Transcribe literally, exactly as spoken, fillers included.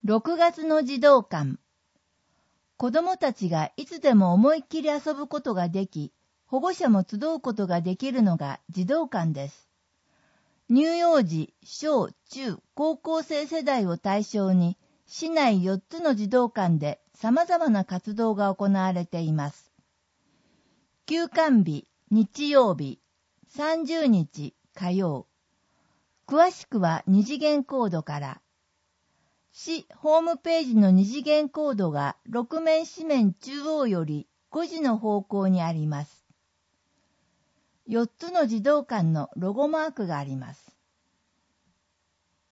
ろくがつの児童館。子どもたちがいつでも思いっきり遊ぶことができ、保護者も集うことができるのが児童館です。乳幼児、小、中、高校生世代を対象に、市内よっつの児童館で様々な活動が行われています。休館日、日曜日、さんじゅうにち、火曜。詳しくは二次元コードから。市ホームページの二次元コードがろく面四面中央よりごじの方向にあります。よっつの児童館のロゴマークがあります。